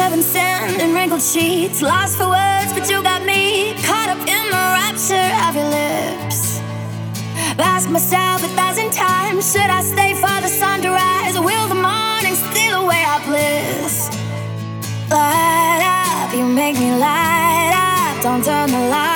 heaven sent and wrinkled sheets. Lost for words, but you got me caught up in the rapture of your lips. Ask myself 1,000 times, should I stay for the sun to rise, or will the morning steal away our bliss? Light up, you make me light up. Don't turn the light